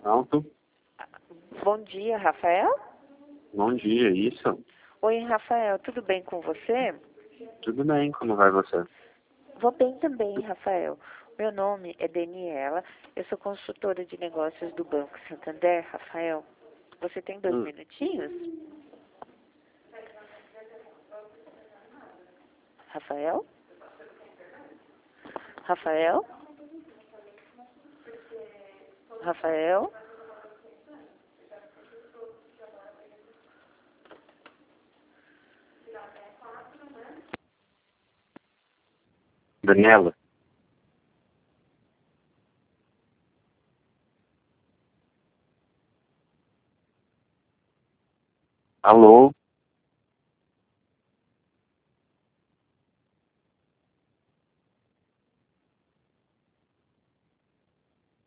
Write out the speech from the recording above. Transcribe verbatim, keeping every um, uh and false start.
Alto. Bom dia, Rafael? Bom dia, isso? Oi, Rafael, tudo bem com você? Tudo bem, como vai você? Vou bem também, Rafael. Meu nome é Daniela, eu sou consultora de negócios do Banco Santander, Rafael. Você tem dois Hum. minutinhos? Rafael? Rafael? Rafael? Daniela? Alô?